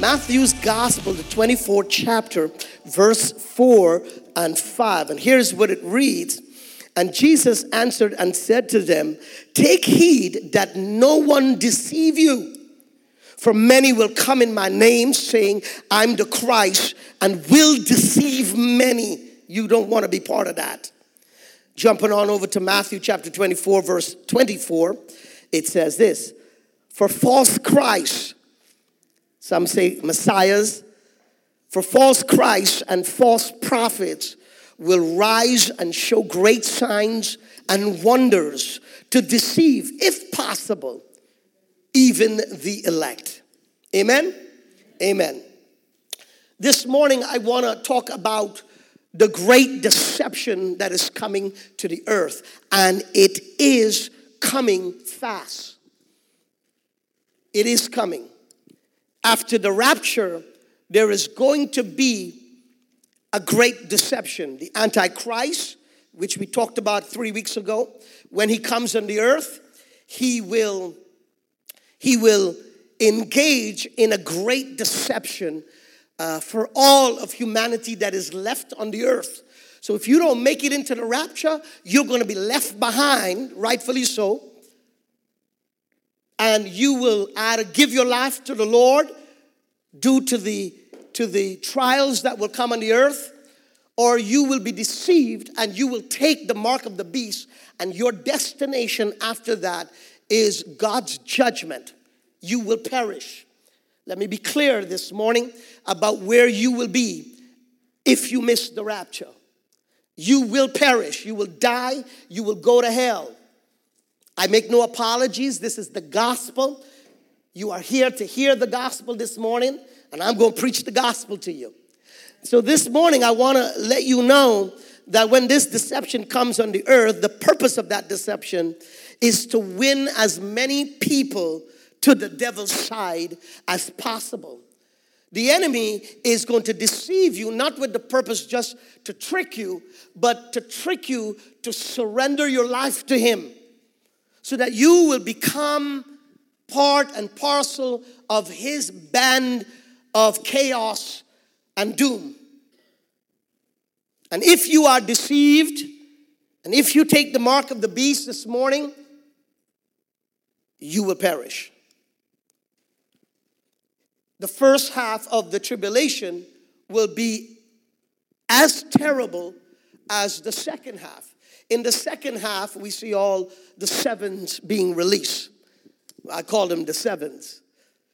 Matthew's Gospel, the 24th chapter, verse 4 and 5. And here's what it reads. And Jesus answered and said to them, take heed that no one deceive you. For many will come in my name saying, I'm the Christ, and will deceive many. You don't want to be part of that. Jumping on over to Matthew chapter 24, verse 24, it says this. For false Christs, some say messiahs, for false Christs and false prophets will rise and show great signs and wonders to deceive, if possible, even the elect. Amen? Amen. This morning I want to talk about the great deception that is coming to the earth. And it is coming fast. It is coming. After the rapture, there is going to be a great deception. The Antichrist, which we talked about 3 weeks ago, when he comes on the earth, he will engage in a great deception for all of humanity that is left on the earth. So if you don't make it into the rapture, you're going to be left behind, rightfully so. And you will either give your life to the Lord due to the trials that will come on the earth, or you will be deceived and you will take the mark of the beast, and your destination after that is God's judgment. You will perish. Let me be clear this morning about where you will be if you miss the rapture. You will perish. You will die. You will go to hell. I make no apologies. This is the gospel. You are here to hear the gospel this morning, and I'm going to preach the gospel to you. So this morning, I want to let you know that when this deception comes on the earth, the purpose of that deception is to win as many people to the devil's side as possible. The enemy is going to deceive you, not with the purpose just to trick you, but to trick you to surrender your life to him, so that you will become part and parcel of his band of chaos and doom. And if you are deceived, and if you take the mark of the beast this morning, you will perish. The first half of the tribulation will be as terrible as the second half. In the second half, we see all the sevens being released. I call them the sevens.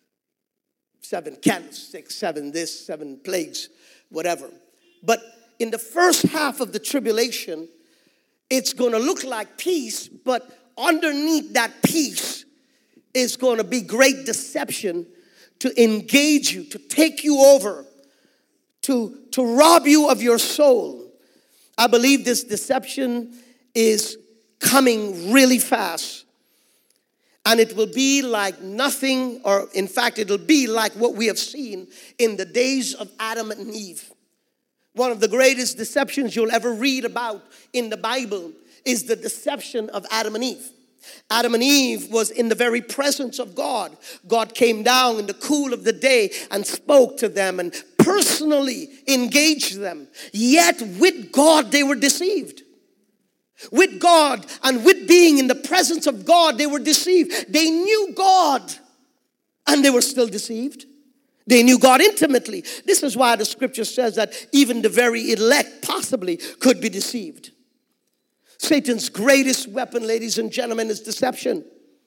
7 candlesticks, 7 this, 7 plagues, whatever. But in the first half of the tribulation, it's going to look like peace, but underneath that peace is going to be great deception to engage you, to take you over, to rob you of your soul. I believe this deception is coming really fast. And it will be like nothing, or in fact, it'll be like what we have seen in the days of Adam and Eve. One of the greatest deceptions you'll ever read about in the Bible is the deception of Adam and Eve. Adam and Eve was in the very presence of God. God came down in the cool of the day and spoke to them and personally engaged them. Yet with God, they were deceived. With God and with being in the presence of God, they were deceived. They knew God and they were still deceived. They knew God intimately. This is why the scripture says that even the very elect possibly could be deceived. Satan's greatest weapon, ladies and gentlemen, is deception.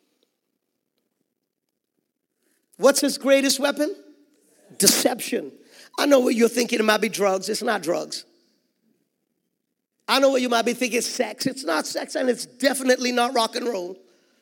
What's his greatest weapon? Deception. I know what you're thinking. It might be drugs. It's not drugs. I know what you might be thinking. It's sex. It's not sex, and it's definitely not rock and roll.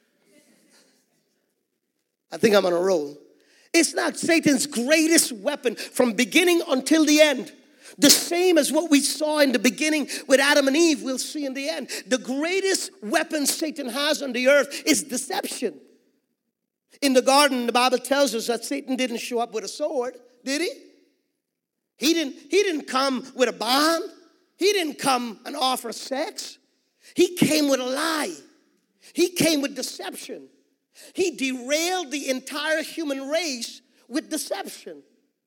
I think I'm on a roll. It's not. Satan's greatest weapon from beginning until the end. The same as what we saw in the beginning with Adam and Eve, we'll see in the end. The greatest weapon Satan has on the earth is deception. In the garden, the Bible tells us that Satan didn't show up with a sword, did he? He didn't come with a bomb. He didn't come and offer sex. He came with a lie. He came with deception. He derailed the entire human race with deception.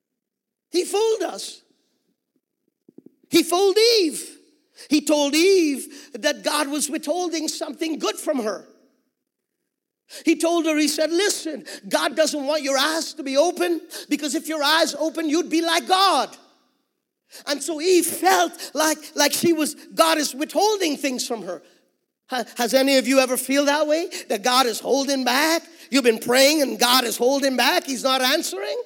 He fooled us. He fooled Eve. He told Eve that God was withholding something good from her. He told her, he said, listen, God doesn't want your eyes to be open, because if your eyes open, you'd be like God. And so Eve felt like God is withholding things from her. Has any of you ever feel that way? That God is holding back? You've been praying and God is holding back. He's not answering?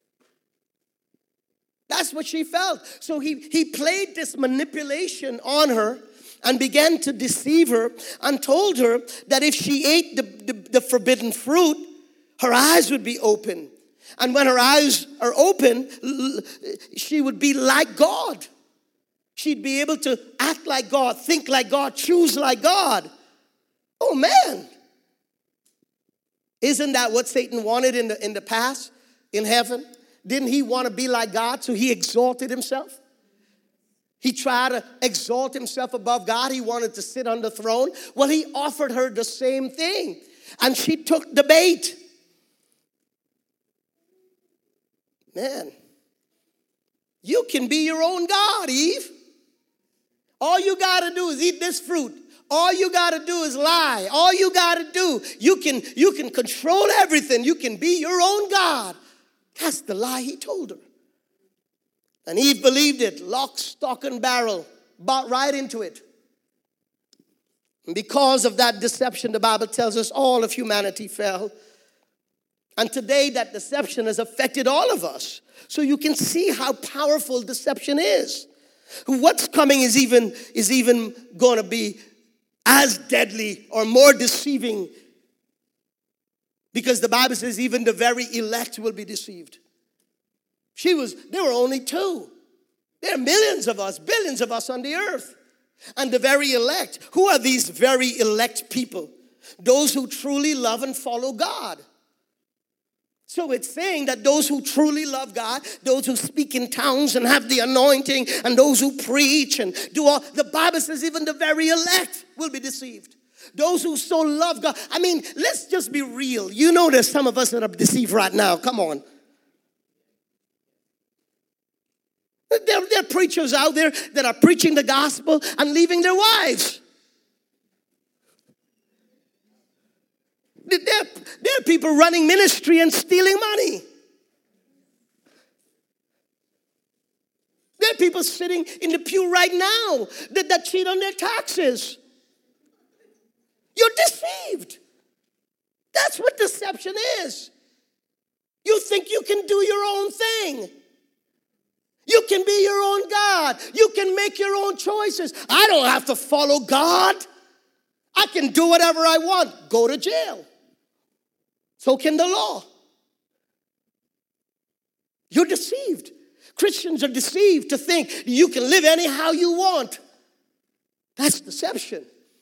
That's what she felt. So he played this manipulation on her and began to deceive her and told her that if she ate the forbidden fruit, her eyes would be open. And when her eyes are open, she would be like God. She'd be able to act like God, think like God, choose like God. Oh, man. Isn't that what Satan wanted in the past, in heaven? Didn't he want to be like God, so he exalted himself? He tried to exalt himself above God. He wanted to sit on the throne. Well, he offered her the same thing, and she took the bait. Man, you can be your own God, Eve. All you got to do is eat this fruit. All you got to do is lie. All you got to do, you can control everything. You can be your own God. That's the lie he told her. And Eve believed it, lock, stock, and barrel, bought right into it. And because of that deception, the Bible tells us all of humanity fell. And today that deception has affected all of us. So you can see how powerful deception is. What's coming is even going to be as deadly or more deceiving, because the Bible says even the very elect will be deceived. There were only two. There are millions of us, billions of us on the earth. And the very elect. Who are these very elect people? Those who truly love and follow God. So it's saying that those who truly love God, those who speak in tongues and have the anointing, and those who preach and do all, the Bible says even the very elect will be deceived. Those who so love God. I mean, let's just be real. You know there's some of us that are deceived right now. Come on. There are preachers out there that are preaching the gospel and leaving their wives. There are people running ministry and stealing money. There are people sitting in the pew right now that cheat on their taxes. You're deceived. That's what deception is. You think you can do your own thing. You can be your own God. You can make your own choices. I don't have to follow God. I can do whatever I want. Go to jail. So can the law. You're deceived. Christians are deceived to think you can live anyhow you want. That's deception.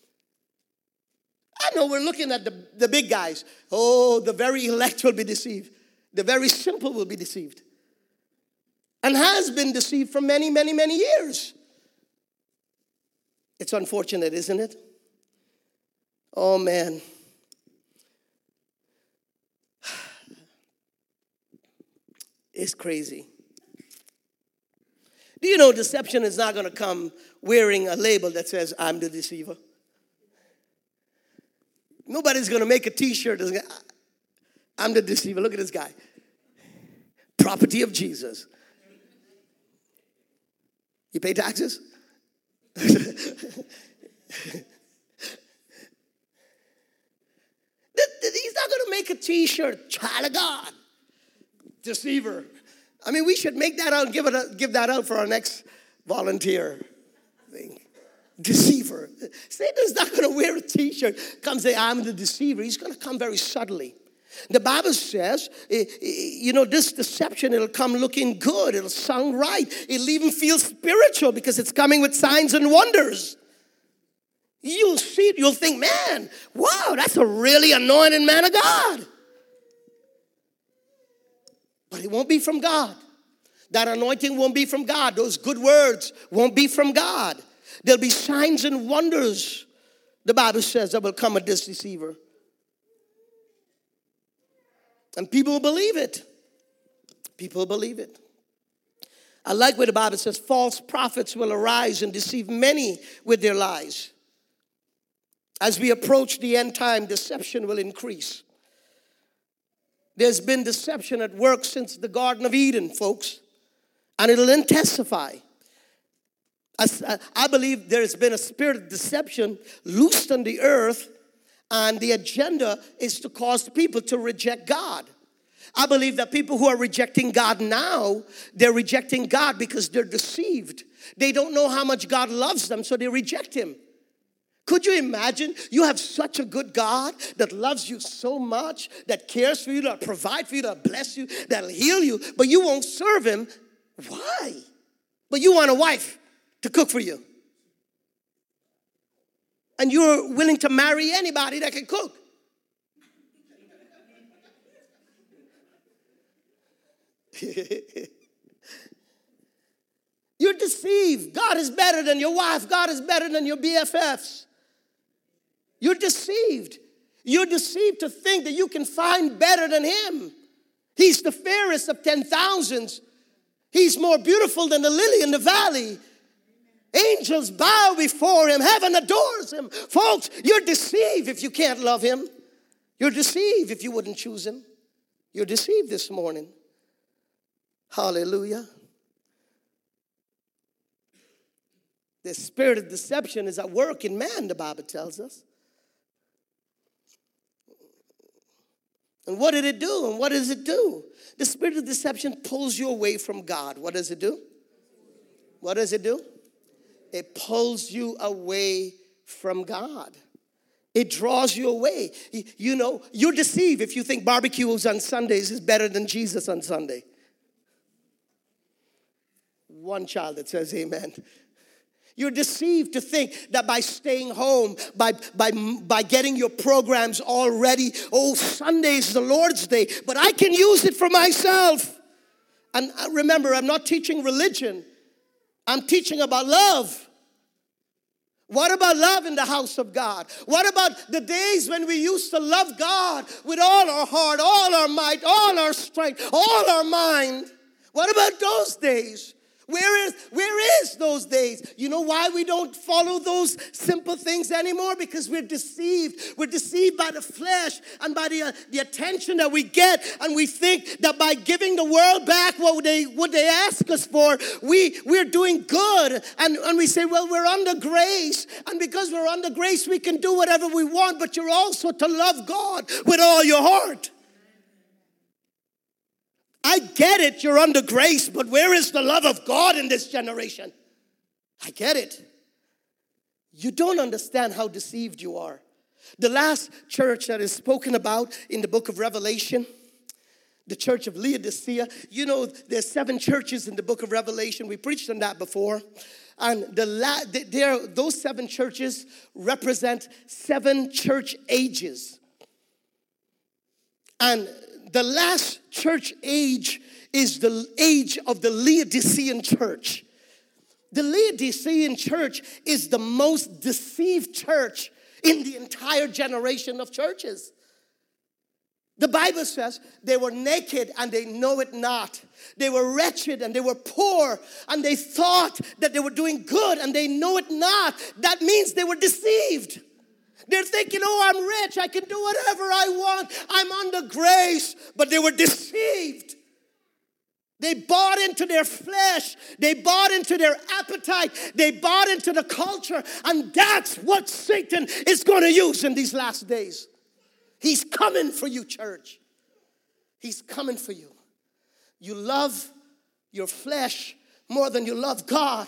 I know we're looking at the big guys. Oh, the very elect will be deceived. The very simple will be deceived. And has been deceived for many, many, many years. It's unfortunate, isn't it? Oh, man. It's crazy. Do you know deception is not going to come wearing a label that says, I'm the deceiver? Nobody's going to make a t-shirt that's going, I'm the deceiver. Look at this guy. Property of Jesus. You pay taxes? He's not going to make a t-shirt, child of God, deceiver. I mean, we should make that out and give that out for our next volunteer thing. Deceiver. Satan's not going to wear a t-shirt, come say, I'm the deceiver. He's going to come very subtly. The Bible says, this deception, it'll come looking good. It'll sound right. It'll even feel spiritual because it's coming with signs and wonders. You'll see it. You'll think, man, wow, that's a really anointed man of God. But it won't be from God. That anointing won't be from God. Those good words won't be from God. There'll be signs and wonders, the Bible says, that will come with this deceiver. And people will believe it. People believe it. I like what the Bible says, false prophets will arise and deceive many with their lies. As we approach the end time, deception will increase. There's been deception at work since the Garden of Eden, folks, and it'll intensify. I believe there's been a spirit of deception loosed on the earth, and the agenda is to cause people to reject God. I believe that people who are rejecting God now, they're rejecting God because they're deceived. They don't know how much God loves them, so they reject Him. Could you imagine? You have such a good God that loves you so much, that cares for you, that provide for you, that bless you, that'll heal you, but you won't serve Him. Why? But you want a wife to cook for you. And you're willing to marry anybody that can cook. You're deceived. God is better than your wife. God is better than your BFFs. You're deceived. You're deceived to think that you can find better than Him. He's the fairest of 10,000s. He's more beautiful than the lily in the valley. Angels bow before Him. Heaven adores Him. Folks, you're deceived if you can't love Him. You're deceived if you wouldn't choose Him. You're deceived this morning. Hallelujah. The spirit of deception is at work in man, the Bible tells us. And what did it do? And what does it do? The spirit of deception pulls you away from God. What does it do? What does it do? It pulls you away from God. It draws you away. You know, you're deceived if you think barbecues on Sundays is better than Jesus on Sunday. One child that says amen. You're deceived to think that by staying home, by getting your programs all ready, Sunday is the Lord's day, but I can use it for myself. And remember, I'm not teaching religion. I'm teaching about love. What about love in the house of God? What about the days when we used to love God with all our heart, all our might, all our strength, all our mind? What about those days? Where is those days? You know why we don't follow those simple things anymore? Because we're deceived. We're deceived by the flesh and by the attention that we get. And we think that by giving the world back what they ask us for, we're doing good. And we say, well, we're under grace. And because we're under grace, we can do whatever we want. But you're also to love God with all your heart. I get it, you're under grace, but where is the love of God in this generation? I get it. You don't understand how deceived you are. The last church that is spoken about in the book of Revelation, the church of Laodicea, you know, there's 7 churches in the book of Revelation. We preached on that before. And those 7 churches represent 7 church ages. And the last church age is the age of the Laodicean church. The Laodicean church is the most deceived church in the entire generation of churches. The Bible says they were naked and they know it not. They were wretched and they were poor and they thought that they were doing good and they know it not. That means they were deceived. They're thinking, I'm rich, I can do whatever I want, I'm under grace. But they were deceived. They bought into their flesh. They bought into their appetite. They bought into the culture. And that's what Satan is going to use in these last days. He's coming for you, church. He's coming for you. You love your flesh more than you love God.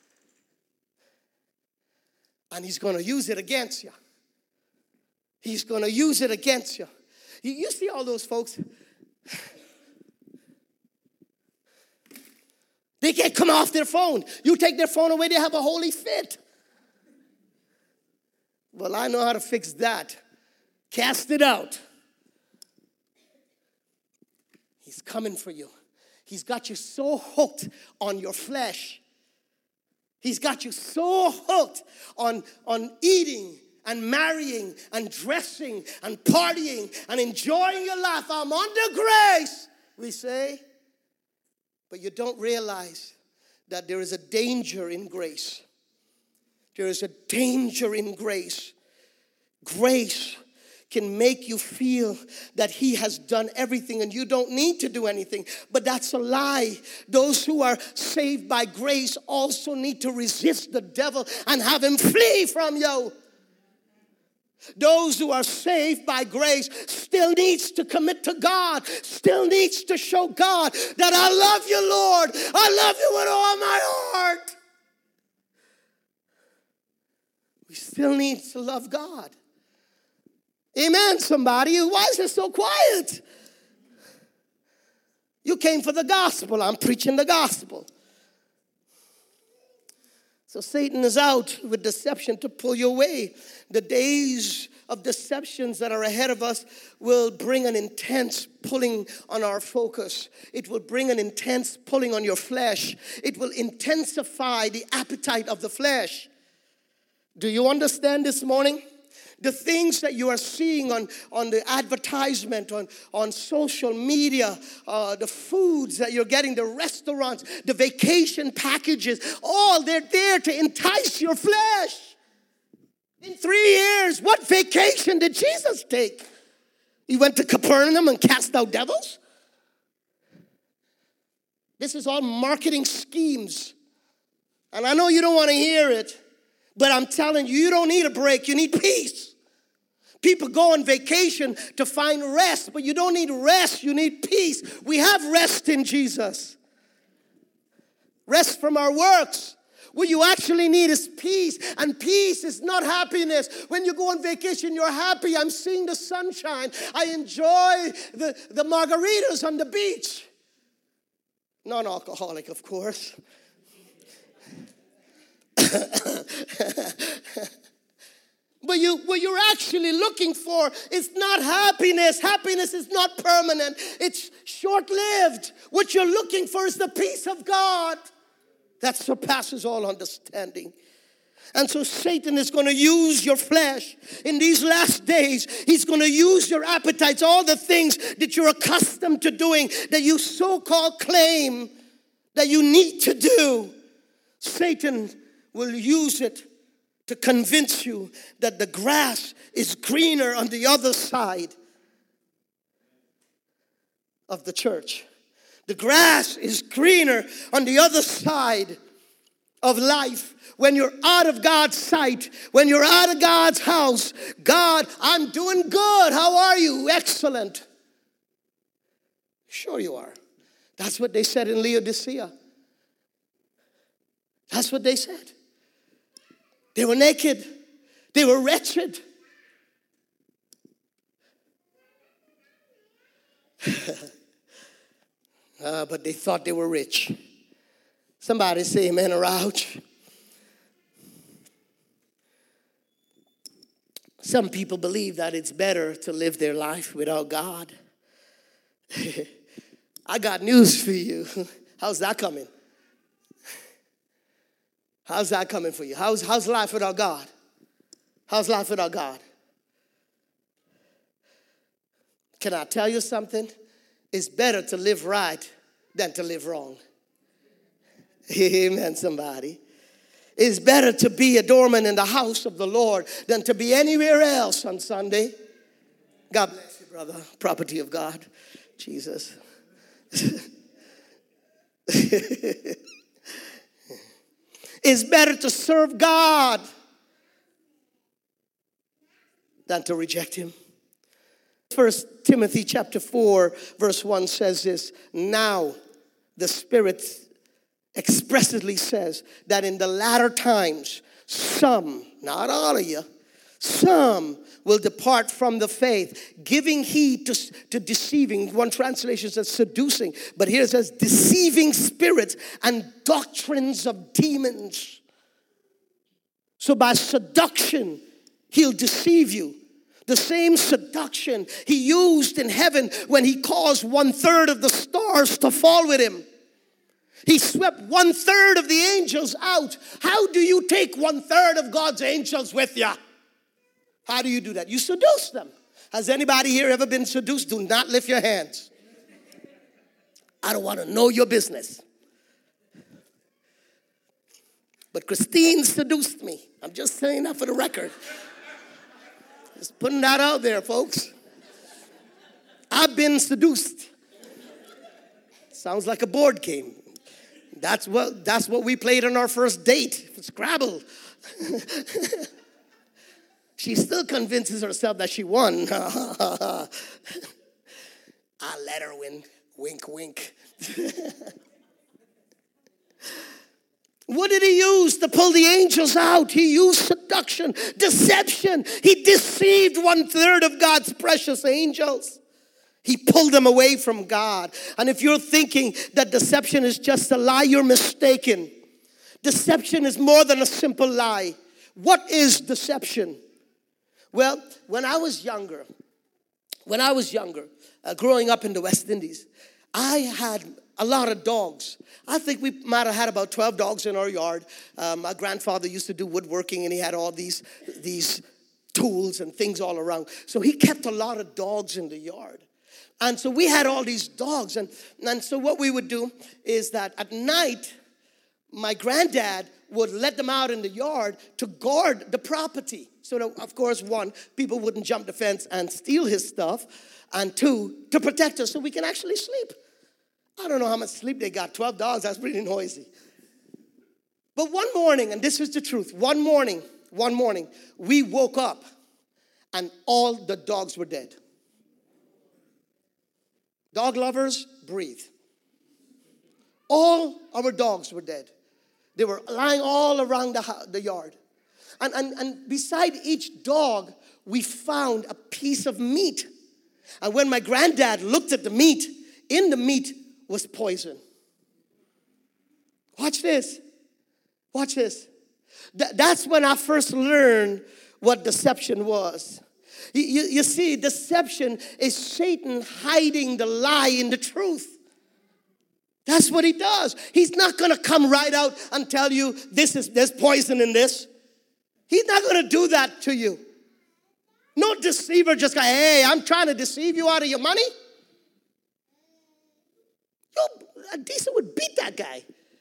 And he's going to use it against you. He's going to use it against you. You see all those folks? They can't come off their phone. You take their phone away, they have a holy fit. Well, I know how to fix that. Cast it out. He's coming for you. He's got you so hooked on your flesh. He's got you so hooked on eating and marrying and dressing and partying and enjoying your life. I'm under grace, we say. But you don't realize that there is a danger in grace. There is a danger in grace. Grace can make you feel that he has done everything and you don't need to do anything. But that's a lie. Those who are saved by grace also need to resist the devil and have him flee from you. Those who are saved by grace still needs to commit to God, still needs to show God that I love you, Lord. I love you with all my heart. We still need to love God. Amen, somebody. Why is it so quiet? You came for the gospel. I'm preaching the gospel. So Satan is out with deception to pull you away. The days of deceptions that are ahead of us will bring an intense pulling on our focus. It will bring an intense pulling on your flesh. It will intensify the appetite of the flesh. Do you understand this morning? The things that you are seeing on the advertisement, on social media, the foods that you're getting, the restaurants, the vacation packages, all they're there to entice your flesh. In 3 years, what vacation did Jesus take? He went to Capernaum and cast out devils? This is all marketing schemes. And I know you don't want to hear it. But I'm telling you, you don't need a break. You need peace. People go on vacation to find rest, but you don't need rest. You need peace. We have rest in Jesus. Rest from our works. What you actually need is peace. And peace is not happiness. When you go on vacation, you're happy. I'm seeing the sunshine. I enjoy the margaritas on the beach. Non-alcoholic, of course. But what you're actually looking for is not happiness. Happiness is not permanent. It's short-lived. What you're looking for is the peace of God that surpasses all understanding. And so Satan is going to use your flesh in these last days. He's going to use your appetites, all the things that you're accustomed to doing, that you so-called claim that you need to do. Satan will use it to convince you that the grass is greener on the other side of the church. The grass is greener on the other side of life. When you're out of God's sight, when you're out of God's house, God, I'm doing good. How are you? Excellent. Sure you are. That's what they said in Laodicea. That's what they said. They were naked. They were wretched. But they thought they were rich. Somebody say amen or ouch. Some people believe that it's better to live their life without God. I got news for you. How's that coming? How's that coming for you? How's life without God? How's life without God? Can I tell you something? It's better to live right than to live wrong. Amen, somebody. It's better to be a doorman in the house of the Lord than to be anywhere else on Sunday. God bless you, brother. Property of God. Jesus. It's better to serve God than to reject him. 1 Timothy chapter 4 verse 1 says this. Now the Spirit expressly says that in the latter times some, not all of you, some will depart from the faith, giving heed to deceiving. One translation says seducing, but here it says deceiving spirits and doctrines of demons. So by seduction, he'll deceive you. The same seduction he used in heaven when he caused 1/3 of the stars to fall with him. He swept 1/3 of the angels out. How do you take 1/3 of God's angels with you? How do you do that? You seduce them. Has anybody here ever been seduced? Do not lift your hands. I don't want to know your business. But Christine seduced me. I'm just saying that for the record. Just putting that out there, folks. I've been seduced. Sounds like a board game. That's what we played on our first date, Scrabble. She still convinces herself that she won. I let her win. Wink, wink. What did he use to pull the angels out? He used seduction, deception. He deceived 1/3 of God's precious angels. He pulled them away from God. And if you're thinking that deception is just a lie, you're mistaken. Deception is more than a simple lie. What is deception? Well, when I was younger, growing up in the West Indies, I had a lot of dogs. I think we might have had about 12 dogs in our yard. My grandfather used to do woodworking, and he had all these tools and things all around. So he kept a lot of dogs in the yard. And so we had all these dogs. And so what we would do is that at night, my granddad would let them out in the yard to guard the property. So that, of course, one, people wouldn't jump the fence and steal his stuff. And two, to protect us so we can actually sleep. I don't know how much sleep they got. 12 dogs, that's pretty noisy. But one morning, and this is the truth, one morning, we woke up and all the dogs were dead. Dog lovers, breathe. All our dogs were dead. They were lying all around the yard. And beside each dog, we found a piece of meat. And when my granddad looked at the meat, in the meat was poison. Watch this. Watch this. That's when I first learned what deception was. You see, deception is Satan hiding the lie in the truth. That's what he does. He's not going to come right out and tell you there's poison in this. He's not going to do that to you. No deceiver just go, hey, I'm trying to deceive you out of your money. A decent would beat that guy.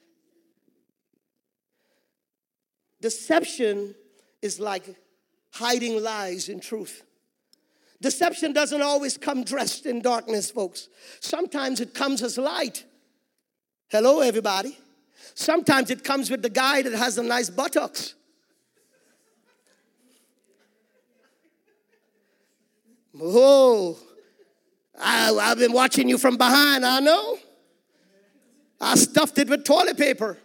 Deception is like hiding lies in truth. Deception doesn't always come dressed in darkness, folks. Sometimes it comes as light. Hello, everybody. Sometimes it comes with the guy that has the nice buttocks. Oh, I've been watching you from behind, I know. I stuffed it with toilet paper.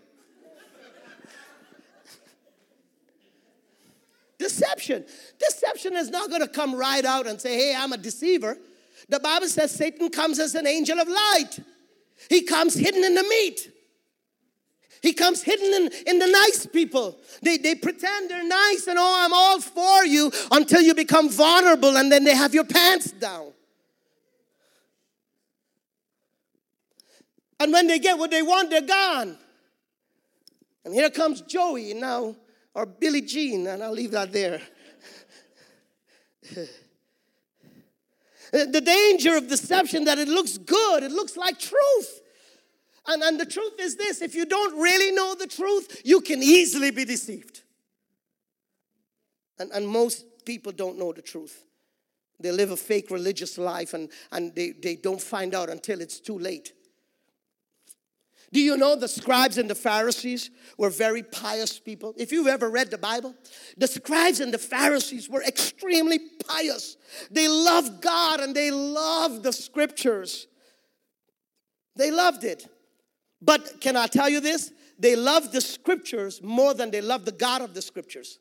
Deception. Deception is not going to come right out and say, hey, I'm a deceiver. The Bible says Satan comes as an angel of light. He comes hidden in the meat. He comes hidden in the nice people. They pretend they're nice and, oh, I'm all for you until you become vulnerable and then they have your pants down. And when they get what they want, they're gone. And here comes Joey now, or Billie Jean, and I'll leave that there. The danger of deception that it looks good, it looks like truth. And the truth is this, if you don't really know the truth, you can easily be deceived. And most people don't know the truth. They live a fake religious life and they don't find out until it's too late. Do you know the scribes and the Pharisees were very pious people? If you've ever read the Bible, the scribes and the Pharisees were extremely pious. They loved God and they loved the scriptures. They loved it. But can I tell you this? They loved the scriptures more than they loved the God of the scriptures.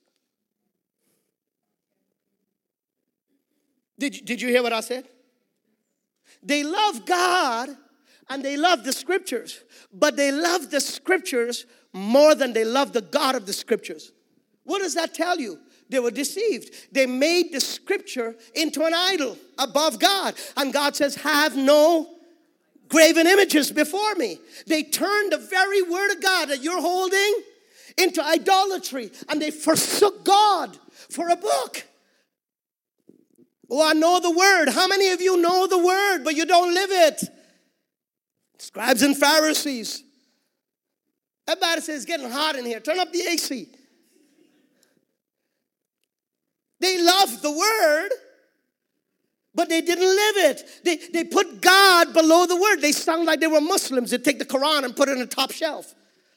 Did you hear what I said? They love God and they love the scriptures, but they love the scriptures more than they love the God of the scriptures. What does that tell you? They were deceived. They made the scripture into an idol above God. And God says, have no graven images before me. They turned the very word of God that you're holding into idolatry. And they forsook God for a book. Oh, I know the word. How many of you know the word, but you don't live it? Scribes and Pharisees. Everybody says it's getting hot in here. Turn up the AC. They loved the word, but they didn't live it. They put God below the word. They sound like they were Muslims. They take the Quran and put it on the top shelf.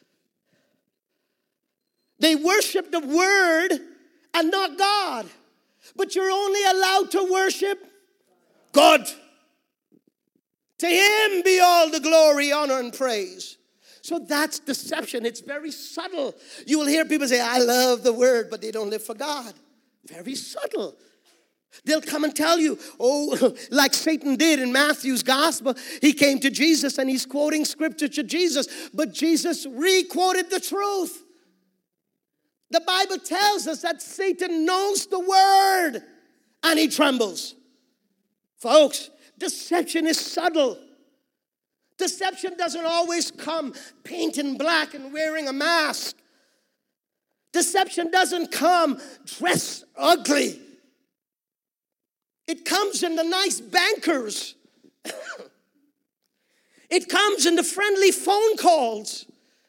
They worship the word and not God. But you're only allowed to worship God. To him be all the glory, honor, and praise. So that's deception. It's very subtle. You will hear people say, I love the word, but they don't live for God. Very subtle. They'll come and tell you, oh, like Satan did in Matthew's gospel. He came to Jesus and he's quoting scripture to Jesus, but Jesus re-quoted the truth. The Bible tells us that Satan knows the word and he trembles. Folks, deception is subtle. Deception doesn't always come painted black and wearing a mask. Deception doesn't come dressed ugly. It comes in the nice bankers. It comes in the friendly phone calls.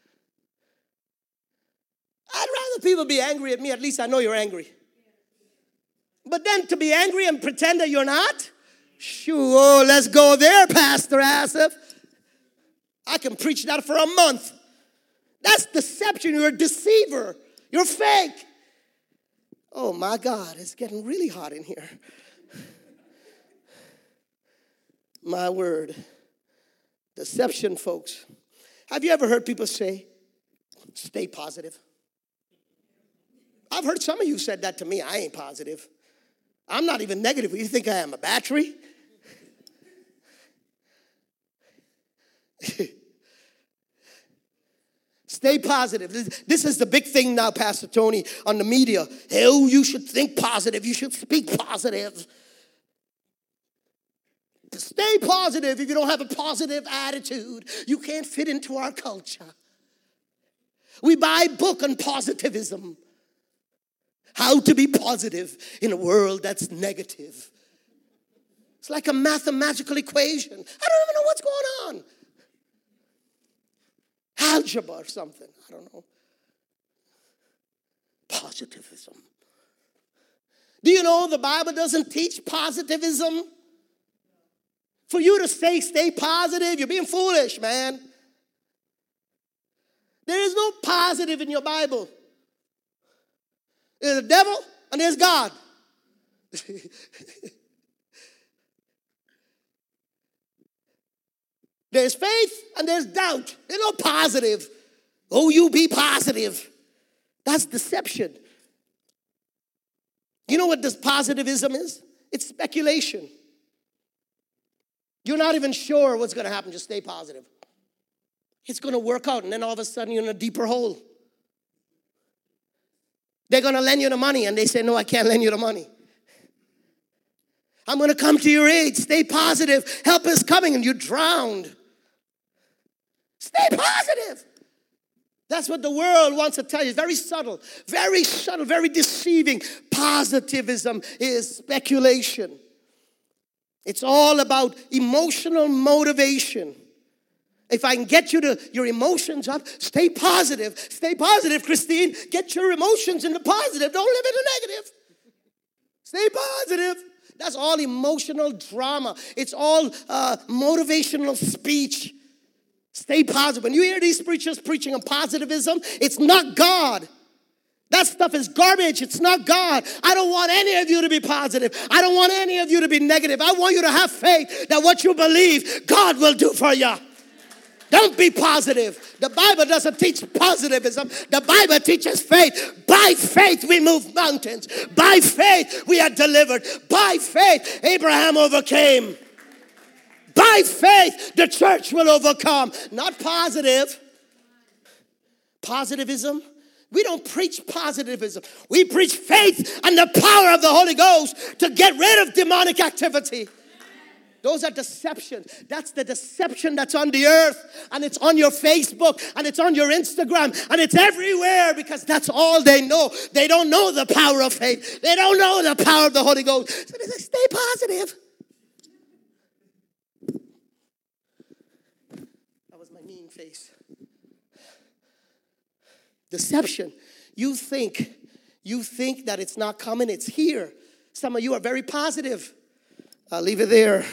I'd rather people be angry at me. At least I know you're angry. But then to be angry and pretend that you're not? Sure, let's go there, Pastor Asif. I can preach that for a month. That's deception. You're a deceiver. You're fake. Oh my God, it's getting really hot in here. My word. Deception, folks. Have you ever heard people say, stay positive? I've heard some of you said that to me. I ain't positive. I'm not even negative. You think I am a battery? Stay positive. This is the big thing now, Pastor Tony, on the media. Oh, you should think positive. You should speak positive. Stay positive. If you don't have a positive attitude, you can't fit into our culture. We buy a book on positivism. How to be positive in a world that's negative. It's like a mathematical equation. I don't even know what's going on. Algebra or something. I don't know. Positivism. Do you know the Bible doesn't teach positivism? For you to say stay positive, you're being foolish, man. There is no positive in your Bible. There's the devil and there's God. There's faith and there's doubt. There's no positive. Oh, you be positive. That's deception. You know what this positivism is? It's speculation. You're not even sure what's going to happen. Just stay positive. It's going to work out, and then all of a sudden you're in a deeper hole. They're going to lend you the money, and they say, no, I can't lend you the money. I'm going to come to your aid. Stay positive. Help is coming, and you're drowned. Stay positive. That's what the world wants to tell you. It's very subtle, very deceiving. Positivism is speculation. It's all about emotional motivation. If I can get your emotions up, stay positive. Stay positive, Christine. Get your emotions in the positive. Don't live in the negative. Stay positive. That's all emotional drama. It's all motivational speech. Stay positive. When you hear these preachers preaching on positivism, it's not God. That stuff is garbage. It's not God. I don't want any of you to be positive. I don't want any of you to be negative. I want you to have faith that what you believe, God will do for you. Don't be positive. The Bible doesn't teach positivism. The Bible teaches faith. By faith we move mountains. By faith we are delivered. By faith Abraham overcame. By faith the church will overcome. Not positive. Positivism. We don't preach positivism. We preach faith and the power of the Holy Ghost to get rid of demonic activity. Those are deceptions. That's the deception that's on the earth, and it's on your Facebook, and it's on your Instagram, and it's everywhere because that's all they know. They don't know the power of faith. They don't know the power of the Holy Ghost. So they say, stay positive. That was my mean face. Deception. You think that it's not coming, it's here. Some of you are very positive. I'll leave it there.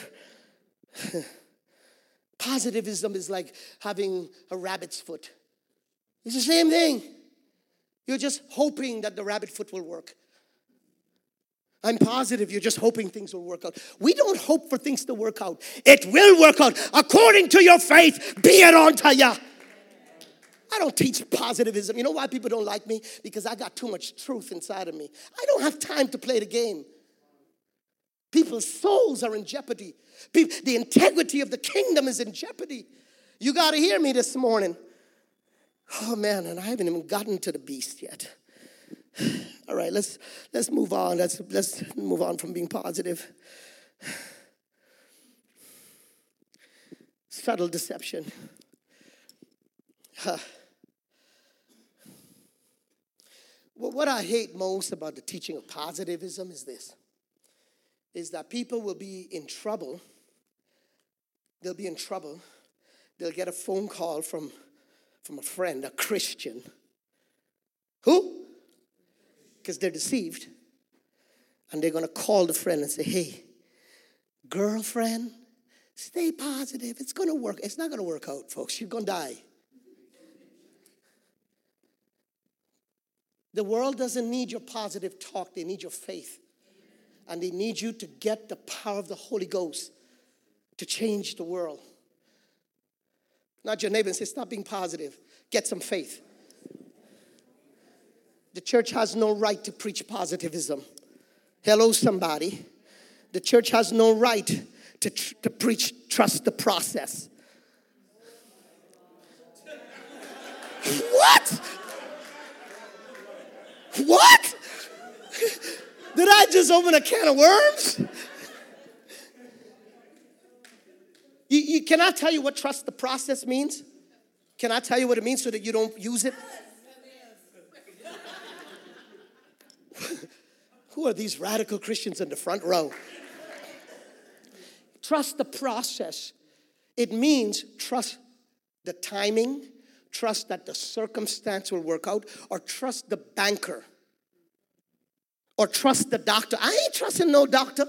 Positivism is like having a rabbit's foot. It's the same thing. You're just hoping that the rabbit foot will work. I'm positive you're just hoping things will work out. We don't hope for things to work out. It will work out. According to your faith, be it unto you. I don't teach positivism. You know why people don't like me? Because I got too much truth inside of me. I don't have time to play the game. People's souls are in jeopardy. The integrity of the kingdom is in jeopardy. You got to hear me this morning. Oh, man, and I haven't even gotten to the beast yet. All right, let's move on. Let's move on from being positive. Subtle deception. Well, what I hate most about the teaching of positivism is this, is that people will be in trouble. They'll be in trouble. They'll get a phone call from a friend, a Christian. Who? Because they're deceived. And they're going to call the friend and say, hey, girlfriend, stay positive. It's going to work. It's not going to work out, folks. You're going to die. The world doesn't need your positive talk. They need your faith. And they need you to get the power of the Holy Ghost to change the world. Not your neighbor and say, stop being positive. Get some faith. The church has no right to preach positivism. Hello, somebody. The church has no right to preach trust the process. What? What? Did I just open a can of worms? Can I tell you what trust the process means? Can I tell you what it means so that you don't use it? Who are these radical Christians in the front row? Trust the process. It means trust the timing, trust that the circumstance will work out, or trust the banker, or trust the doctor. I ain't trusting no doctor.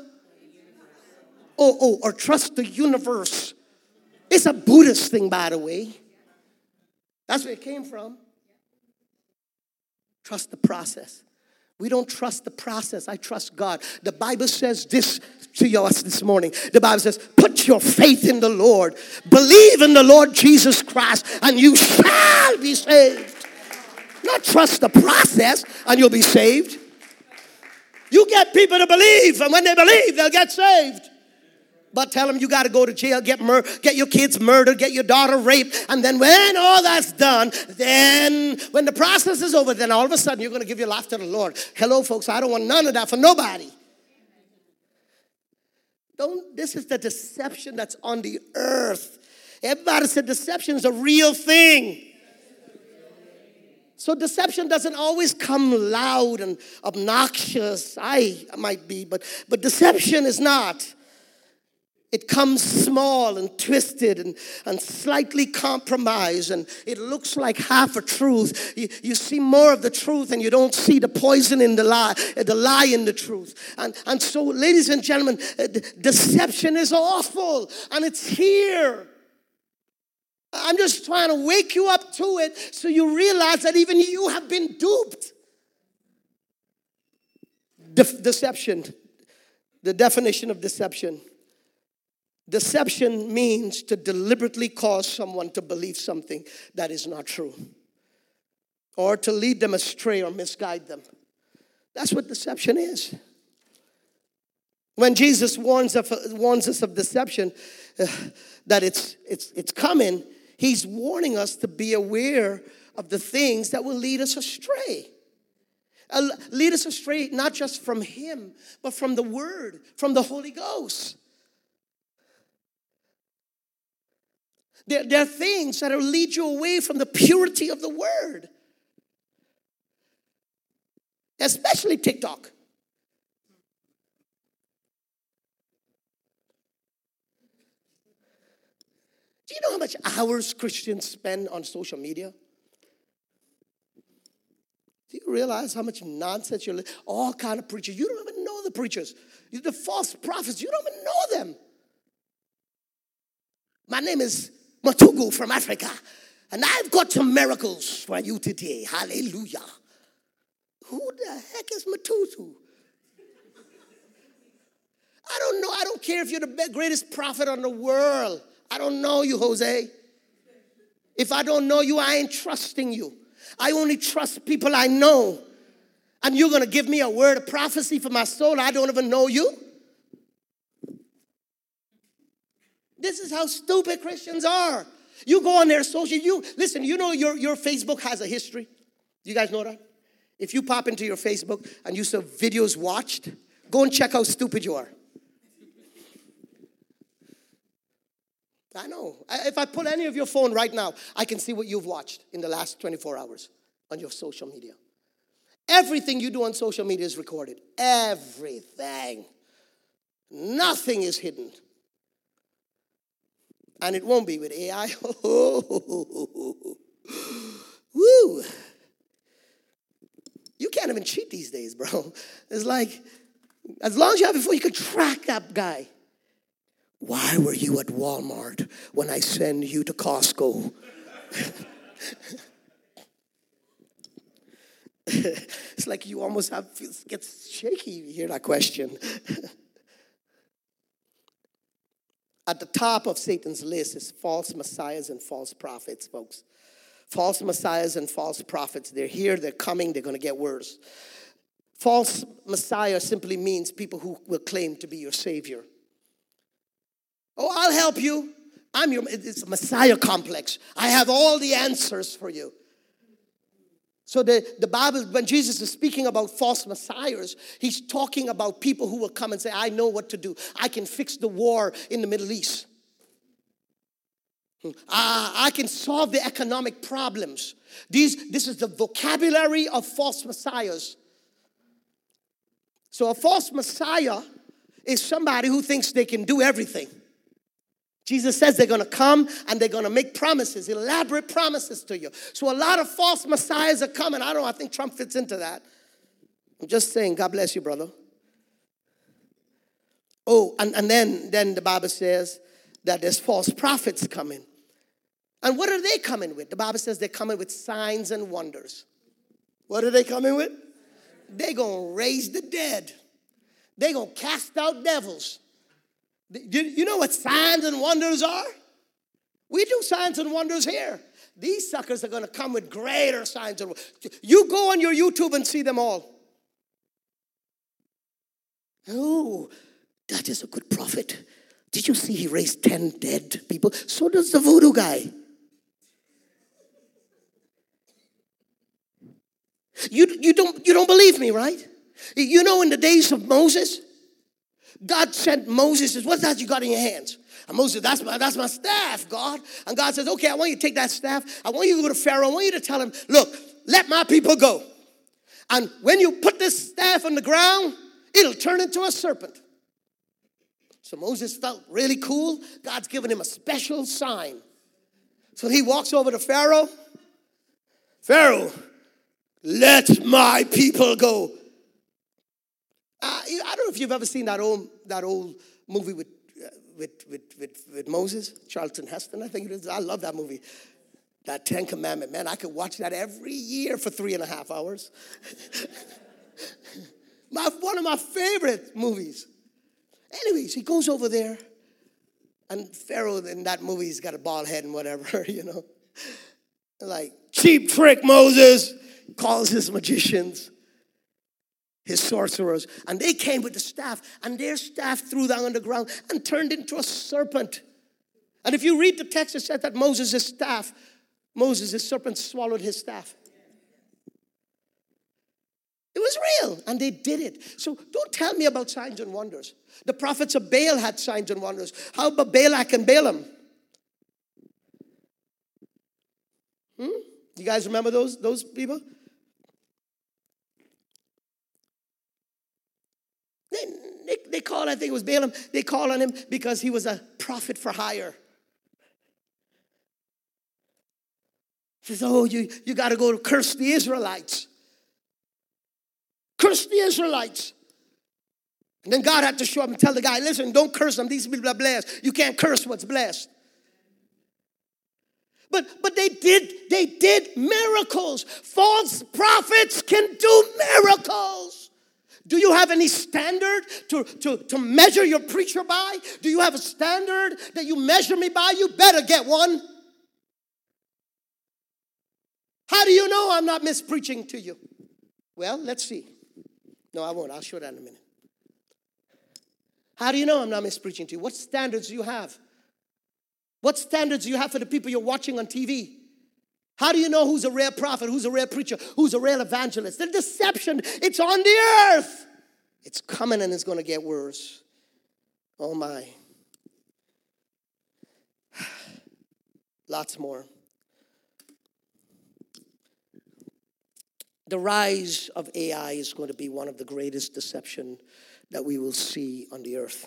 Or trust the universe. It's a Buddhist thing, by the way. That's where it came from. Trust the process. We don't trust the process. I trust God. The Bible says this to us this morning. The Bible says, put your faith in the Lord. Believe in the Lord Jesus Christ, and you shall be saved. Not trust the process, and you'll be saved. You get people to believe, and when they believe, they'll get saved. But tell them you got to go to jail, get your kids murdered, get your daughter raped. And then when all that's done, then when the process is over, then all of a sudden you're going to give your life to the Lord. Hello, folks, I don't want none of that for nobody. This is the deception that's on the earth. Everybody said deception is a real thing. So deception doesn't always come loud and obnoxious. I might be, but deception is not. It comes small and twisted and slightly compromised, and it looks like half a truth. You see more of the truth, and you don't see the poison in the lie in the truth. And so, ladies and gentlemen, deception is awful, and it's here. I'm just trying to wake you up to it so you realize that even you have been duped. Deception, the definition of deception. Deception means to deliberately cause someone to believe something that is not true, or to lead them astray or misguide them. That's what deception is. When Jesus warns us of deception, that it's coming, he's warning us to be aware of the things that will lead us astray. Lead us astray not just from him, but from the Word, from the Holy Ghost. There are things that will lead you away from the purity of the Word. Especially TikTok. Do you know how much hours Christians spend on social media? you realize how much nonsense you're listening? All kind of preachers. You don't even know the preachers. The false prophets, you don't even know them. My name is Matugu from Africa, and I've got some miracles for you today. Hallelujah. Who the heck is Matutu? I don't know. I don't care if you're the greatest prophet in the world. I don't know you, Jose. If I don't know you, I ain't trusting you. I only trust people I know. And you're going to give me a word of prophecy for my soul? I don't even know you. This is how stupid Christians are. You go on their social, listen, you know your Facebook has a history. You guys know that? If you pop into your Facebook and you see videos watched, go and check how stupid you are. I know. If I pull any of your phone right now, I can see what you've watched in the last 24 hours on your social media. Everything you do on social media is recorded. Everything. Nothing is hidden. And it won't be with AI. Woo. You can't even cheat these days, bro. It's like, as long as you have it, you can track that guy. Why were you at Walmart when I send you to Costco? It's like you almost gets shaky you hear that question. At the top of Satan's list is false messiahs and false prophets, folks. False messiahs and false prophets. They're here, they're coming, they're going to get worse. False messiah simply means people who will claim to be your savior. Oh, I'll help you. It's a messiah complex. I have all the answers for you. So the Bible, when Jesus is speaking about false messiahs, he's talking about people who will come and say, I know what to do. I can fix the war in the Middle East. I can solve the economic problems. This is the vocabulary of false messiahs. So a false messiah is somebody who thinks they can do everything. Jesus says they're going to come and they're going to make promises, elaborate promises to you. So a lot of false messiahs are coming. I think Trump fits into that. I'm just saying, God bless you, brother. Oh, and then the Bible says that there's false prophets coming. And what are they coming with? The Bible says they're coming with signs and wonders. What are they coming with? They're going to raise the dead. They're going to cast out devils. You know what signs and wonders are? We do signs and wonders here. These suckers are going to come with greater signs and wonders. You go on your YouTube and see them all. Oh, that is a good prophet. Did you see he raised 10 dead people? So does the voodoo guy. You don't believe me, right? You know in the days of Moses, God sent Moses, says, what's that you got in your hands? And Moses said, that's my staff, God. And God says, okay, I want you to take that staff. I want you to go to Pharaoh. I want you to tell him, look, let my people go. And when you put this staff on the ground, it'll turn into a serpent. So Moses felt really cool. God's given him a special sign. So he walks over to Pharaoh. Pharaoh, let my people go. I don't know if you've ever seen that old movie with Moses, Charlton Heston, I think it is. I love that movie. That 10 Commandment, man, I could watch that every year for 3.5 hours. One of my favorite movies. Anyways, he goes over there, and Pharaoh in that movie, he's got a bald head and whatever, you know. Like, cheap trick, Moses, calls his magicians, his sorcerers, and they came with the staff, and their staff threw down on the ground and turned into a serpent. And if you read the text, it said that Moses' serpent swallowed his staff. It was real, and they did it. So don't tell me about signs and wonders. The prophets of Baal had signs and wonders. How about Balak and Balaam? You guys remember those people? They called, I think it was Balaam, they called on him because he was a prophet for hire. He says, oh, you got to go to curse the Israelites. Curse the Israelites. And then God had to show up and tell the guy, listen, don't curse them. These people are blessed. You can't curse what's blessed. But they did miracles. False prophets can do miracles. Do you have any standard to measure your preacher by? Do you have a standard that you measure me by? You better get one. How do you know I'm not mispreaching to you? Well, let's see. No, I won't. I'll show that in a minute. How do you know I'm not mispreaching to you? What standards do you have? What standards do you have for the people you're watching on TV? How do you know who's a real prophet, who's a real preacher, who's a real evangelist? The deception, it's on the earth. It's coming and it's going to get worse. Oh my. Lots more. The rise of AI is going to be one of the greatest deception that we will see on the earth.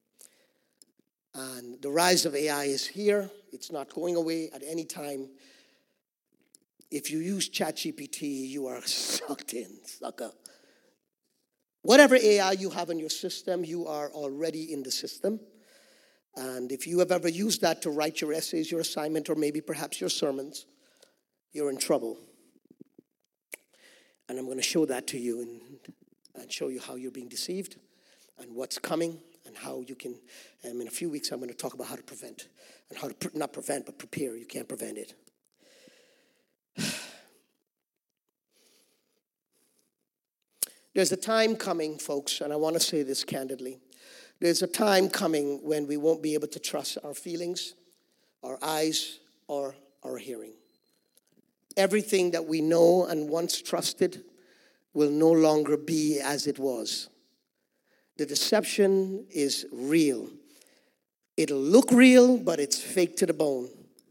And the rise of AI is here. It's not going away at any time. If you use ChatGPT, you are sucked in, sucker. Whatever AI you have in your system, you are already in the system. And if you have ever used that to write your essays, your assignment, or maybe perhaps your sermons, you're in trouble. And I'm going to show that to you and show you how you're being deceived and what's coming. And how you can, in a few weeks, I'm going to talk about how to prevent. And how to, not prevent, but prepare. You can't prevent it. There's a time coming, folks, and I want to say this candidly. There's a time coming when we won't be able to trust our feelings, our eyes, or our hearing. Everything that we know and once trusted will no longer be as it was. The deception is real. It'll look real, but it's fake to the bone.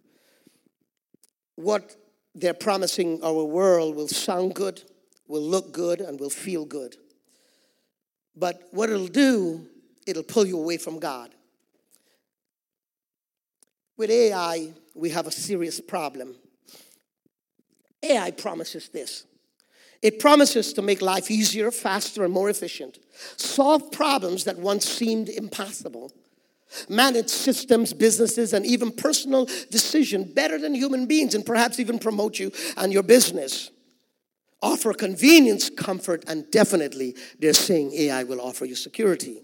What they're promising our world will sound good, will look good, and will feel good. But what it'll do, it'll pull you away from God. With AI, we have a serious problem. AI promises this. It promises to make life easier, faster, and more efficient. Solve problems that once seemed impossible. Manage systems, businesses, and even personal decisions better than human beings, and perhaps even promote you and your business. Offer convenience, comfort, and definitely they're saying AI will offer you security.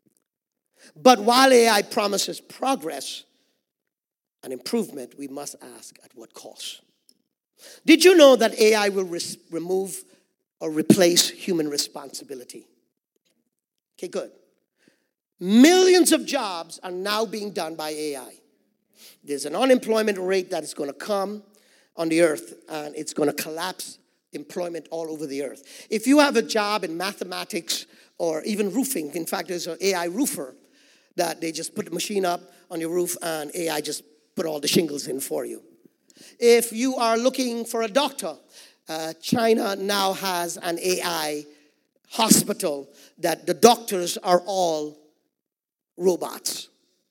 But while AI promises progress and improvement, we must ask at what cost? Did you know that AI will remove or replace human responsibility? Okay, good. Millions of jobs are now being done by AI. There's an unemployment rate that is going to come on the earth, and it's going to collapse employment all over the earth. If you have a job in mathematics or even roofing, in fact, there's an AI roofer that they just put the machine up on your roof and AI just put all the shingles in for you. If you are looking for a doctor, China now has an AI hospital that the doctors are all robots.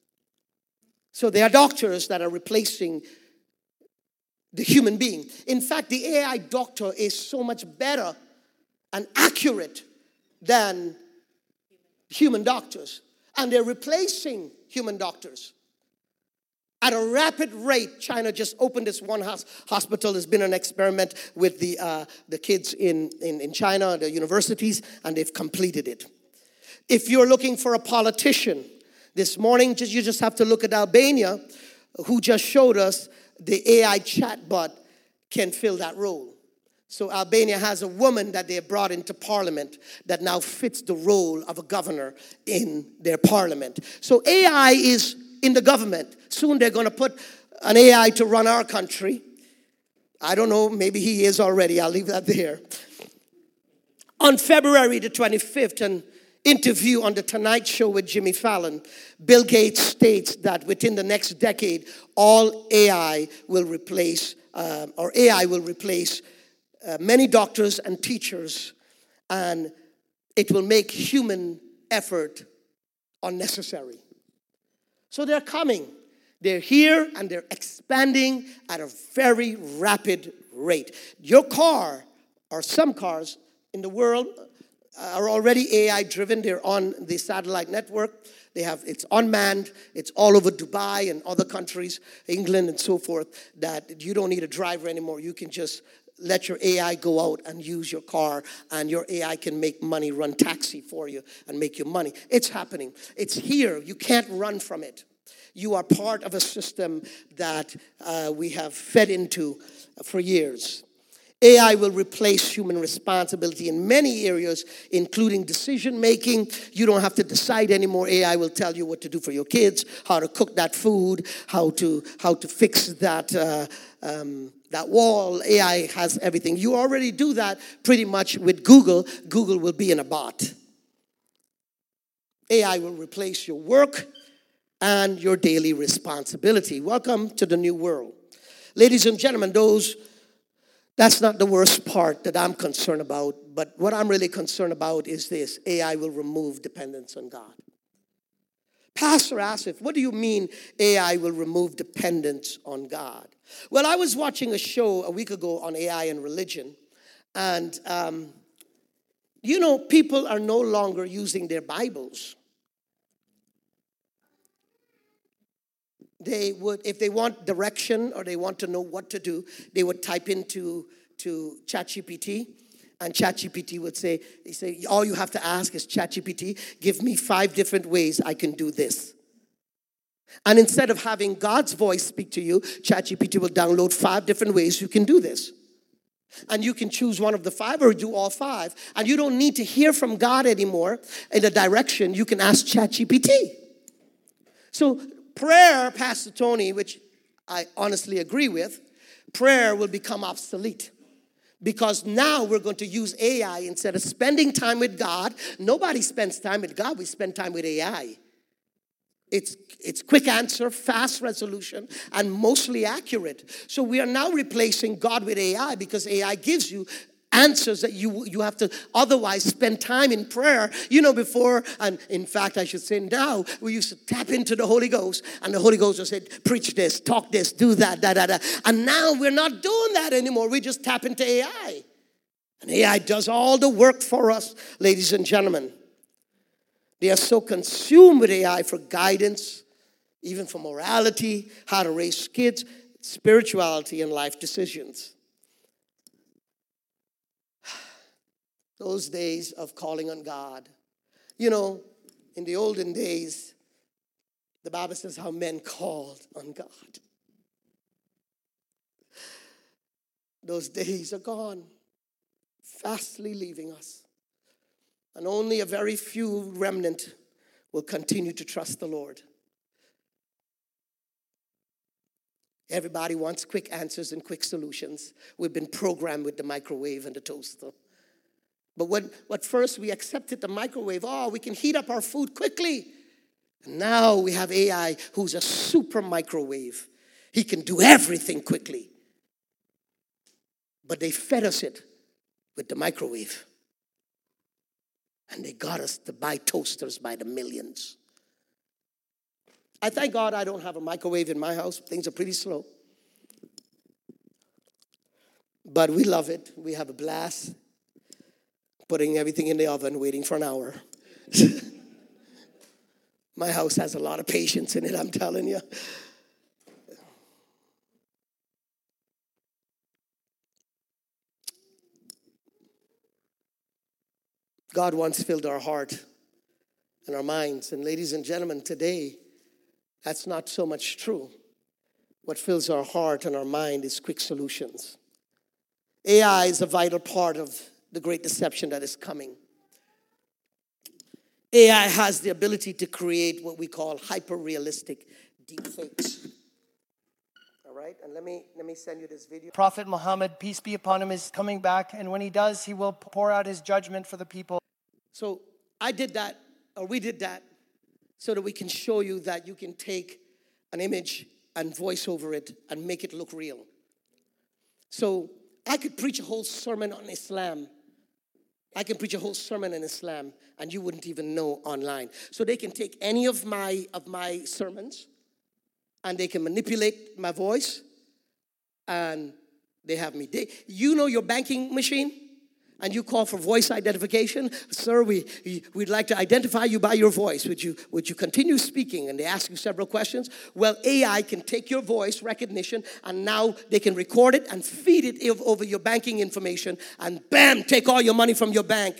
So there are doctors that are replacing the human being. In fact, the AI doctor is so much better and accurate than human doctors. And they're replacing human doctors. At a rapid rate, China just opened this one hospital. There's been an experiment with the kids in China, the universities, and they've completed it. If you're looking for a politician, this morning you just have to look at Albania, who just showed us the AI chatbot can fill that role. So Albania has a woman that they have brought into parliament that now fits the role of a governor in their parliament. So AI is in the government. Soon they're going to put an AI to run our country. I don't know, maybe he is already. I'll leave that there. On February the 25th, an interview on the Tonight Show with Jimmy Fallon, Bill Gates states that within the next decade, all AI will replace, many doctors and teachers, and it will make human effort unnecessary. So they're coming. They're here and they're expanding at a very rapid rate. Your car, or some cars in the world, are already AI driven. They're on the satellite network. It's unmanned. It's all over Dubai and other countries, England and so forth, that you don't need a driver anymore. You can just let your AI go out and use your car, and your AI can make money, run taxi for you and make you money. It's happening. It's here. You can't run from it. You are part of a system that we have fed into for years. AI will replace human responsibility in many areas, including decision making. You don't have to decide anymore. AI will tell you what to do for your kids, how to cook that food, how to fix that that wall. AI has everything. You already do that pretty much with Google. Google will be in a bot. AI will replace your work and your daily responsibility. Welcome to the new world. Ladies and gentlemen, that's not the worst part that I'm concerned about, but what I'm really concerned about is this: AI will remove dependence on God. Pastor Asif, what do you mean AI will remove dependence on God? Well, I was watching a show a week ago on AI and religion, and people are no longer using their Bibles. They would, if they want direction or they want to know what to do, they would type into ChatGPT, and ChatGPT would say, all you have to ask is, ChatGPT, give me 5 different ways I can do this. And instead of having God's voice speak to you, ChatGPT will download 5 different ways you can do this. And you can choose one of the 5 or do all 5. And you don't need to hear from God anymore in a direction. You can ask ChatGPT. So prayer, Pastor Tony, which I honestly agree with, prayer will become obsolete. Because now we're going to use AI instead of spending time with God. Nobody spends time with God. We spend time with AI. It's quick answer, fast resolution, and mostly accurate. So we are now replacing God with AI because AI gives you answers that you have to otherwise spend time in prayer. Before, and in fact, I should say now, we used to tap into the Holy Ghost, and the Holy Ghost would say, preach this, talk this, do that, da. And now we're not doing that anymore. We just tap into AI. And AI does all the work for us, ladies and gentlemen. They are so consumed with AI for guidance, even for morality, how to raise kids, spirituality, and life decisions. Those days of calling on God. In the olden days, the Bible says how men called on God. Those days are gone, fastly leaving us. And only a very few remnant will continue to trust the Lord. Everybody wants quick answers and quick solutions. We've been programmed with the microwave and the toaster. But what first we accepted the microwave, we can heat up our food quickly. And now we have AI who's a super microwave. He can do everything quickly. But they fed us it with the microwave. And they got us to buy toasters by the millions. I thank God I don't have a microwave in my house. Things are pretty slow. But we love it. We have a blast. Putting everything in the oven, waiting for an hour. My house has a lot of patience in it, I'm telling you. God once filled our heart and our minds. And ladies and gentlemen, today, that's not so much true. What fills our heart and our mind is quick solutions. AI is a vital part of the great deception that is coming. AI has the ability to create what we call hyper-realistic deepfakes. All right, and let me send you this video. Prophet Muhammad, peace be upon him, is coming back, and when he does, he will pour out his judgment for the people. So we did that, so that we can show you that you can take an image and voice over it and make it look real. So I could preach a whole sermon on Islam. I can preach a whole sermon on Islam, and you wouldn't even know online. So they can take any of my sermons, and they can manipulate my voice, and they have me. You know your banking machine? and you call for voice identification, sir, we'd like to identify you by your voice. Would you continue speaking? And they ask you several questions. Well, AI can take your voice recognition, and now they can record it and feed it over your banking information, and bam, take all your money from your bank.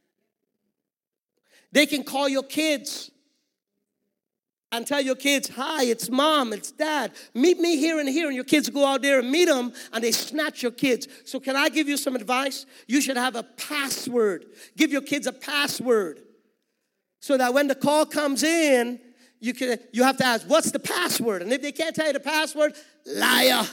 They can call your kids and tell your kids, hi, it's mom, it's dad. Meet me here and here. And your kids go out there and meet them, and they snatch your kids. So can I give you some advice? You should have a password. Give your kids a password so that when the call comes in, you have to ask, what's the password? And if they can't tell you the password, liar.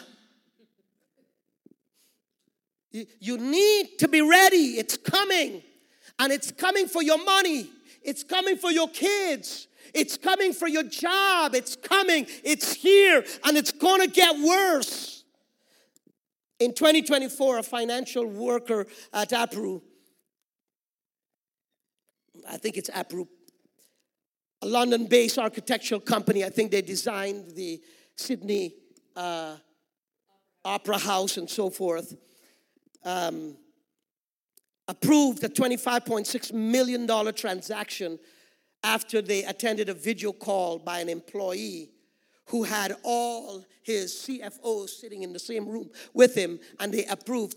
You need to be ready. It's coming. And it's coming for your money. It's coming for your kids. It's coming for your job. It's coming. It's here. And it's going to get worse. In 2024, a financial worker at Apru, I think it's Apru, a London-based architectural company. I think they designed the Sydney Opera House and so forth. Approved a $25.6 million transaction after they attended a video call by an employee who had all his CFOs sitting in the same room with him, and they approved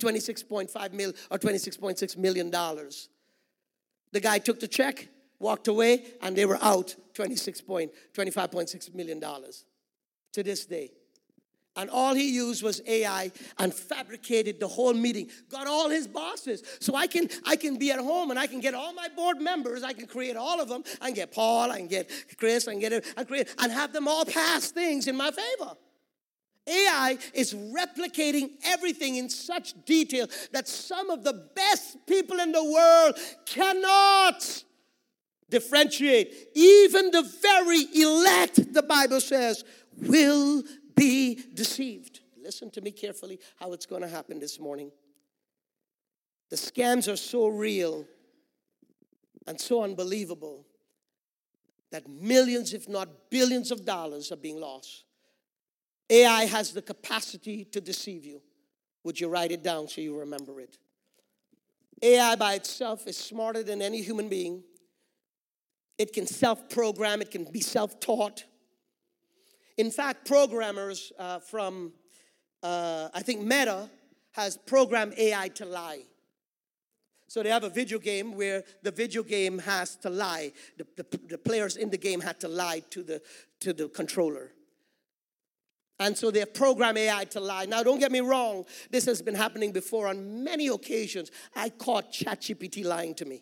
$26.6 million. The guy took the check, walked away, and they were out $25.6 million to this day. And all he used was AI and fabricated the whole meeting. Got all his bosses. So I can be at home and I can get all my board members. I can create all of them. I can get Paul, I can get Chris, I can get and have them all pass things in my favor. AI is replicating everything in such detail that some of the best people in the world cannot differentiate. Even the very elect, the Bible says, will be deceived. Listen to me carefully how it's going to happen this morning. The scams are so real and so unbelievable that millions, if not billions of dollars are being lost. AI has the capacity to deceive you. Would you write it down so you remember it? AI by itself is smarter than any human being. It can self-program. It can be self-taught. In fact, programmers from, I think Meta has programmed AI to lie. So they have a video game where the video game has to lie. The players in the game had to lie to the controller. And so they have programmed AI to lie. Now, don't get me wrong. This has been happening before on many occasions. I caught ChatGPT lying to me.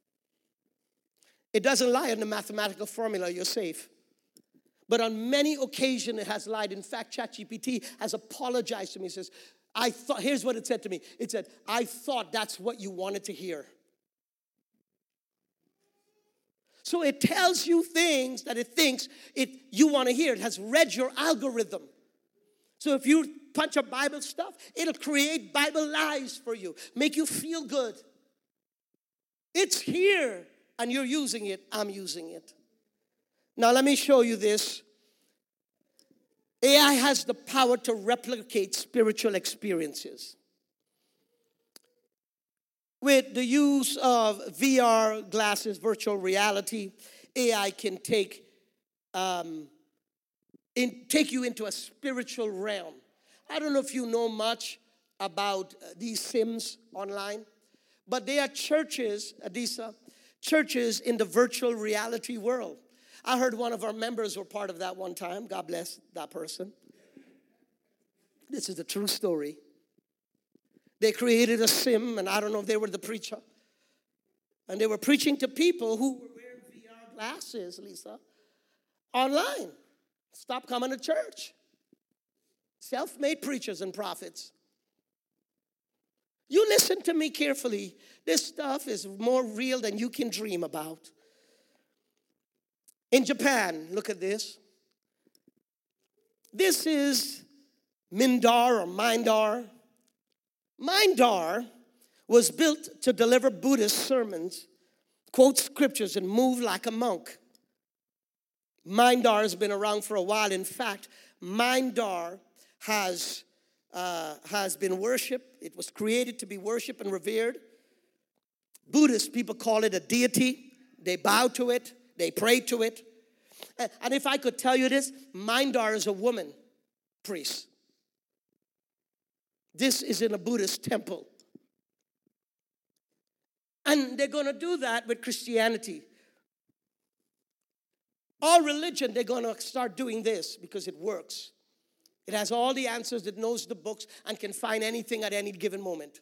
It doesn't lie in the mathematical formula. You're safe. But on many occasions, it has lied. In fact, ChatGPT has apologized to me. It says, here's what it said to me. It said, I thought that's what you wanted to hear. So it tells you things that it thinks you want to hear. It has read your algorithm. So if you punch up Bible stuff, it'll create Bible lies for you, make you feel good. It's here, and you're using it. I'm using it. Now, let me show you this. AI has the power to replicate spiritual experiences. With the use of VR glasses, virtual reality, AI can take you into a spiritual realm. I don't know if you know much about these Sims online, but they are churches, churches in the virtual reality world. I heard one of our members were part of that one time. God bless that person. This is a true story. They created a sim, and I don't know if they were the preacher. And they were preaching to people who were wearing VR glasses, Lisa, online. Stop coming to church. Self-made preachers and prophets. You listen to me carefully. This stuff is more real than you can dream about. In Japan, look at this. This is Mindar or Mindar. Mindar was built to deliver Buddhist sermons, quote scriptures, and move like a monk. Mindar has been around for a while. In fact, Mindar has been worshipped. It was created to be worshipped and revered. Buddhist people call it a deity. They bow to it. They pray to it. And if I could tell you this, Mindar is a woman priest. This is in a Buddhist temple. And they're going to do that with Christianity. All religion, they're going to start doing this because it works. It has all the answers, it knows the books, and can find anything at any given moment.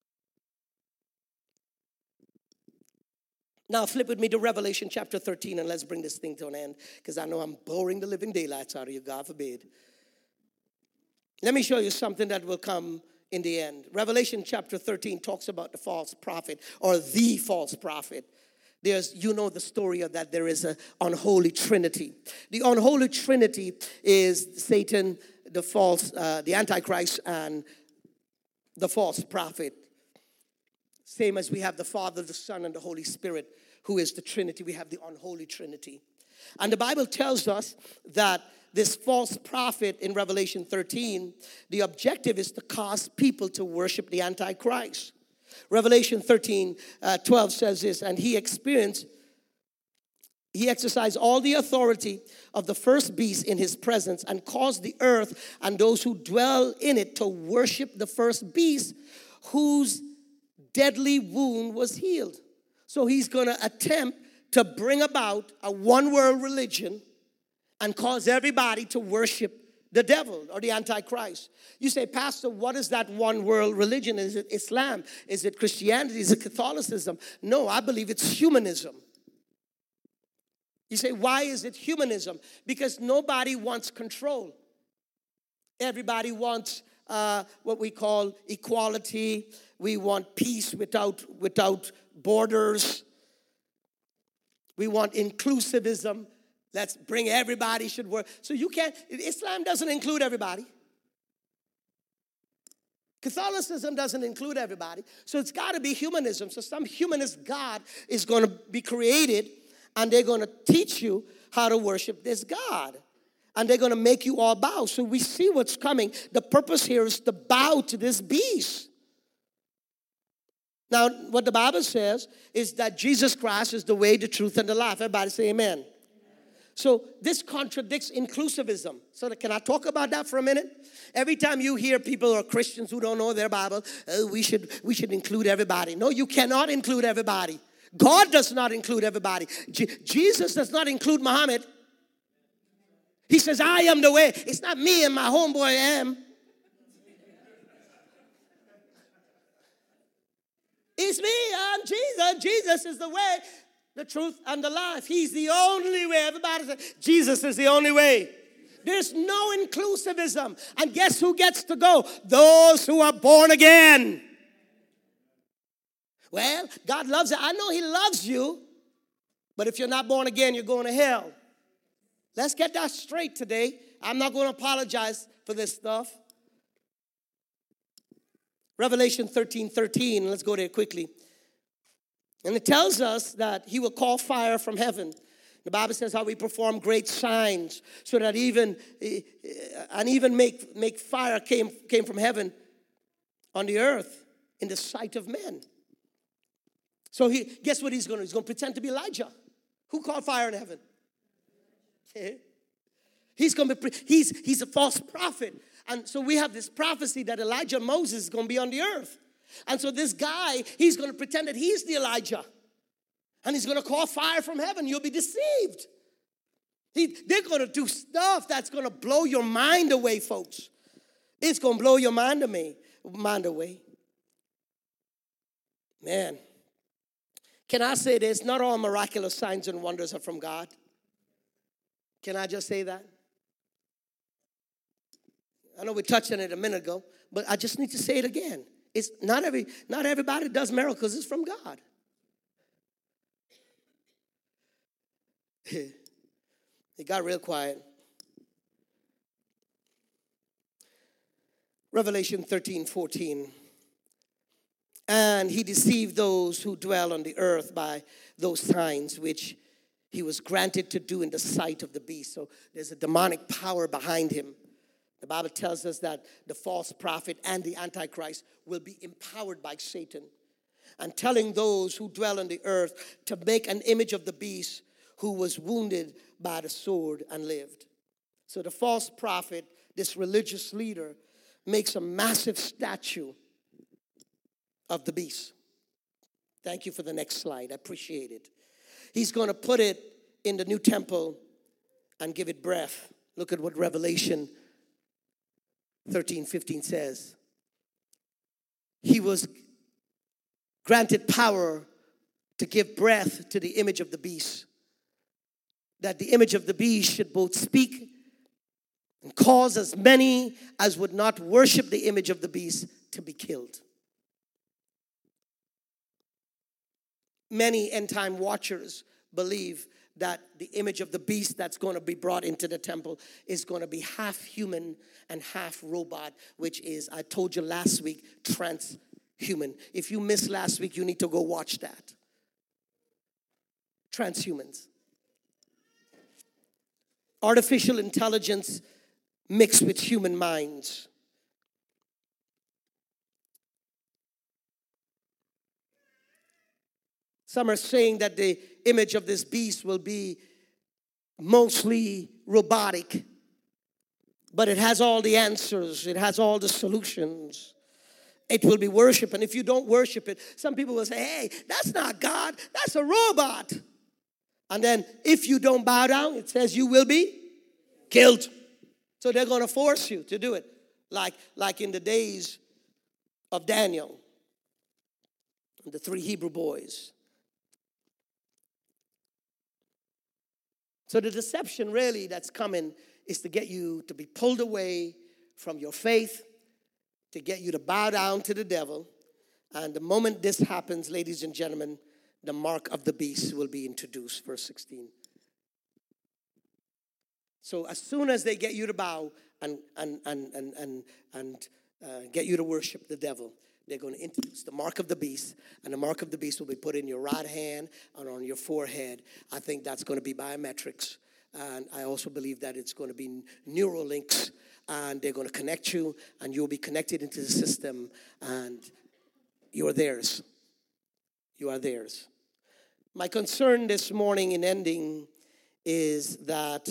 Now flip with me to Revelation chapter 13, and let's bring this thing to an end, because I know I'm boring the living daylights out of you, God forbid. Let me show you something that will come in the end. Revelation chapter 13 talks about the false prophet, or the false prophet. You know the story of that. There is an unholy trinity. The unholy trinity is Satan, the Antichrist, and the false prophet. Same as we have the Father, the Son, and the Holy Spirit, who is the Trinity. We have the unholy Trinity. And the Bible tells us that this false prophet in Revelation 13, the objective is to cause people to worship the Antichrist. Revelation 13:12 says this, and he exercised all the authority of the first beast in his presence and caused the earth and those who dwell in it to worship the first beast whose deadly wound was healed. So he's going to attempt to bring about a one-world religion and cause everybody to worship the devil or the Antichrist. You say, Pastor, what is that one-world religion? Is it Islam? Is it Christianity? Is it Catholicism? No, I believe it's humanism. You say, why is it humanism? Because nobody wants control. Everybody wants what we call equality. We want peace without borders. We want inclusivism. Let's bring everybody should work. So Islam doesn't include everybody. Catholicism doesn't include everybody. So it's got to be humanism. So some humanist God is going to be created, and they're going to teach you how to worship this God. And they're going to make you all bow. So we see what's coming. The purpose here is to bow to this beast. Now, what the Bible says is that Jesus Christ is the way, the truth, and the life. Everybody say amen. So this contradicts inclusivism. So can I talk about that for a minute? Every time you hear people or Christians who don't know their Bible, we should include everybody. No, you cannot include everybody. God does not include everybody. Jesus does not include Muhammad. He says, I am the way. It's not me and my homeboy am. It's me, I'm Jesus. Jesus is the way, the truth, and the life. He's the only way. Everybody says, Jesus is the only way. There's no inclusivism. And guess who gets to go? Those who are born again. Well, God loves you. I know He loves you. But if you're not born again, you're going to hell. Let's get that straight today. I'm not going to apologize for this stuff. Revelation 13:13. Let's go there quickly. And it tells us that He will call fire from heaven. The Bible says how we perform great signs, so that even make fire came from heaven on the earth in the sight of men. So guess what He's going to do? He's going to pretend to be Elijah. Who called fire in heaven? He's a false prophet. And so we have this prophecy that Elijah and Moses is going to be on the earth. And so this guy, he's going to pretend that he's the Elijah. And he's going to call fire from heaven. You'll be deceived. They're going to do stuff that's going to blow your mind away, folks. It's going to blow your mind away. Man. Can I say this? Not all miraculous signs and wonders are from God. Can I just say that? I know we touched on it a minute ago, but I just need to say it again. It's not everybody does miracles. It's from God. It got real quiet. Revelation 13:14. And He deceived those who dwell on the earth by those signs which He was granted to do in the sight of the beast. So there's a demonic power behind Him. The Bible tells us that the false prophet and the Antichrist will be empowered by Satan. and telling those who dwell on the earth to make an image of the beast who was wounded by the sword and lived. So the false prophet, this religious leader, makes a massive statue of the beast. Thank you for the next slide. I appreciate it. He's going to put it in the new temple and give it breath. Look at what Revelation 13:15 says. He was granted power to give breath to the image of the beast, that the image of the beast should both speak and cause as many as would not worship the image of the beast to be killed. Many end-time watchers believe that the image of the beast that's going to be brought into the temple is going to be half human and half robot, which is, I told you last week, transhuman. If you missed last week, you need to go watch that. Transhumans. Artificial intelligence mixed with human minds. Some are saying that the image of this beast will be mostly robotic, but it has all the answers. It has all the solutions. It will be worshiped, and if you don't worship it, some people will say, hey, that's not God, that's a robot. And then if you don't bow down, it says you will be killed. So they're going to force you to do it, like in the days of Daniel and the 3 Hebrew boys. So the deception really that's coming is to get you to be pulled away from your faith, to get you to bow down to the devil. And the moment this happens, ladies and gentlemen, the mark of the beast will be introduced, verse 16. So as soon as they get you to bow and get you to worship the devil, they're going to introduce the mark of the beast, and the mark of the beast will be put in your right hand and on your forehead. I think that's going to be biometrics, and I also believe that it's going to be neural links, and they're going to connect you, and you'll be connected into the system, and you're theirs. You are theirs. My concern this morning in ending is that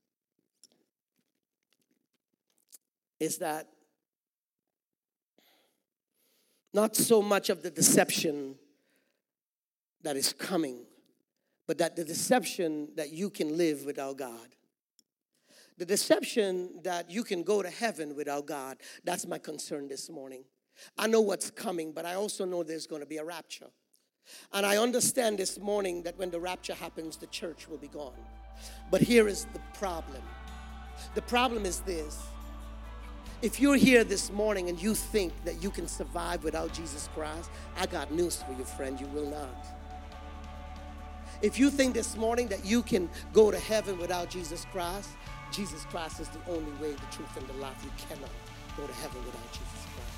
not so much of the deception that is coming, but that the deception that you can live without God. The deception that you can go to heaven without God. That's my concern this morning. I know what's coming, but I also know there's going to be a rapture. And I understand this morning that when the rapture happens, the church will be gone. But here is the problem. The problem is this. If you're here this morning and you think that you can survive without Jesus Christ, I got news for you, friend. You will not. If you think this morning that you can go to heaven without Jesus Christ is the only way, the truth, and the life. You cannot go to heaven without Jesus Christ.